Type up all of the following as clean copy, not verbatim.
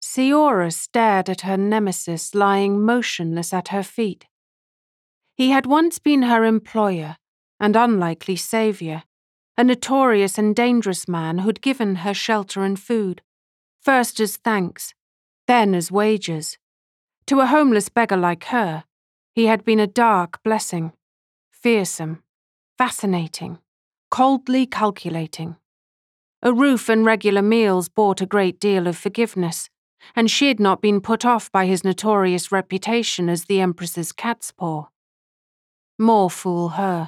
Seora stared at her nemesis lying motionless at her feet. He had once been her employer and unlikely savior, a notorious and dangerous man who'd given her shelter and food, first as thanks, then as wages. To a homeless beggar like her, he had been a dark blessing, fearsome, fascinating, coldly calculating. A roof and regular meals bought a great deal of forgiveness, and she'd not been put off by his notorious reputation as the Empress's cat's paw. More fool her.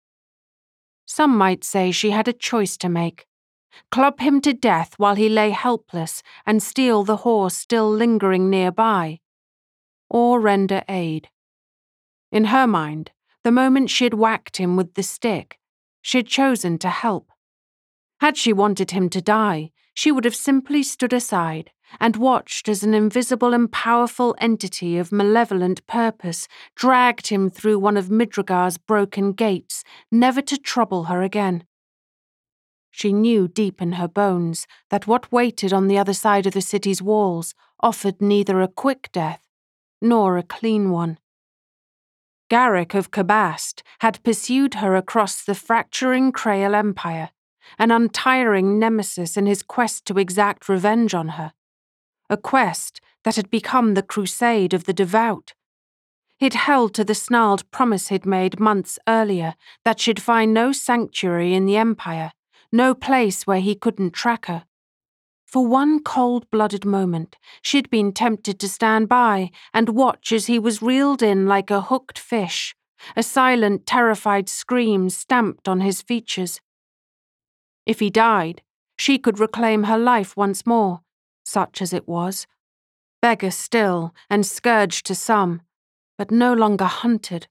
Some might say she had a choice to make: club him to death while he lay helpless and steal the horse still lingering nearby, or render aid. In her mind, the moment she'd whacked him with the stick, she'd chosen to help. Had she wanted him to die, she would have simply stood aside and watched as an invisible and powerful entity of malevolent purpose dragged him through one of Midrogar's broken gates, never to trouble her again. She knew deep in her bones that what waited on the other side of the city's walls offered neither a quick death nor a clean one. Garrick of Kabast had pursued her across the fracturing Krael Empire, an untiring nemesis in his quest to exact revenge on her, a quest that had become the crusade of the devout. He'd held to the snarled promise he'd made months earlier that she'd find no sanctuary in the Empire, no place where he couldn't track her. For one cold-blooded moment, she'd been tempted to stand by and watch as he was reeled in like a hooked fish, a silent, terrified scream stamped on his features. If he died, she could reclaim her life once more, such as it was. Beggar still and scourge to some, but no longer hunted.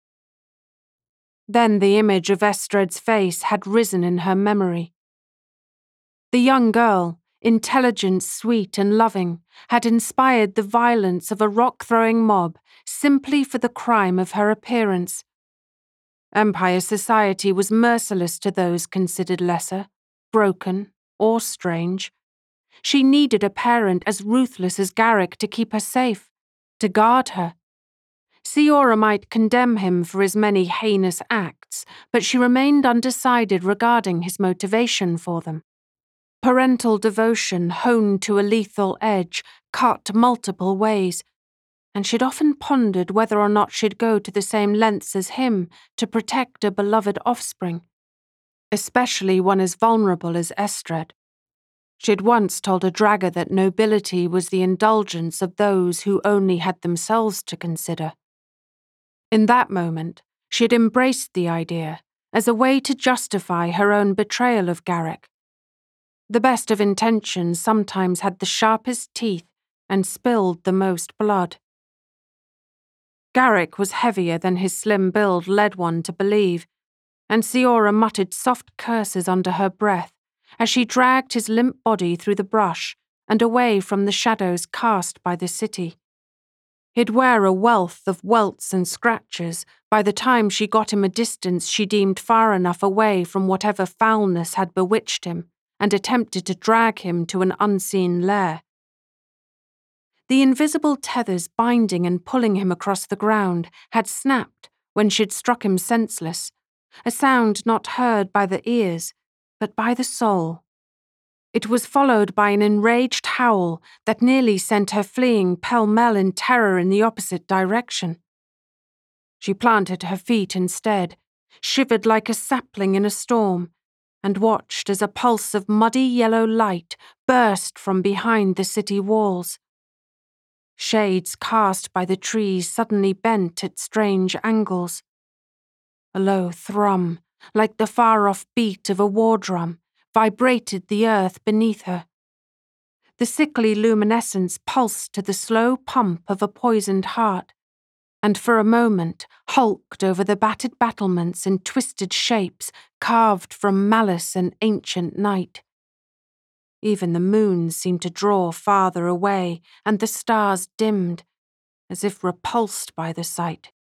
Then the image of Estred's face had risen in her memory. The young girl, intelligent, sweet and loving, had inspired the violence of a rock-throwing mob simply for the crime of her appearance. Empire society was merciless to those considered lesser, broken, or strange. She needed a parent as ruthless as Garrick to keep her safe, to guard her. Seora might condemn him for his many heinous acts, but she remained undecided regarding his motivation for them. Parental devotion honed to a lethal edge, cut multiple ways, and she'd often pondered whether or not she'd go to the same lengths as him to protect a beloved offspring, especially one as vulnerable as Estred. She'd once told a dragger that nobility was the indulgence of those who only had themselves to consider. In that moment, she'd embraced the idea as a way to justify her own betrayal of Garrick. The best of intentions sometimes had the sharpest teeth and spilled the most blood. Garrick was heavier than his slim build led one to believe, and Seora muttered soft curses under her breath as she dragged his limp body through the brush and away from the shadows cast by the city. He'd wear a wealth of welts and scratches by the time she got him a distance she deemed far enough away from whatever foulness had bewitched him and attempted to drag him to an unseen lair. The invisible tethers binding and pulling him across the ground had snapped when she'd struck him senseless, a sound not heard by the ears, but by the soul. It was followed by an enraged howl that nearly sent her fleeing pell-mell in terror in the opposite direction. She planted her feet instead, shivered like a sapling in a storm, and watched as a pulse of muddy yellow light burst from behind the city walls. Shades cast by the trees suddenly bent at strange angles. A low thrum, like the far-off beat of a war drum, vibrated the earth beneath her. The sickly luminescence pulsed to the slow pump of a poisoned heart, and for a moment hulked over the battered battlements in twisted shapes carved from malice and ancient night. Even the moon seemed to draw farther away, and the stars dimmed, as if repulsed by the sight.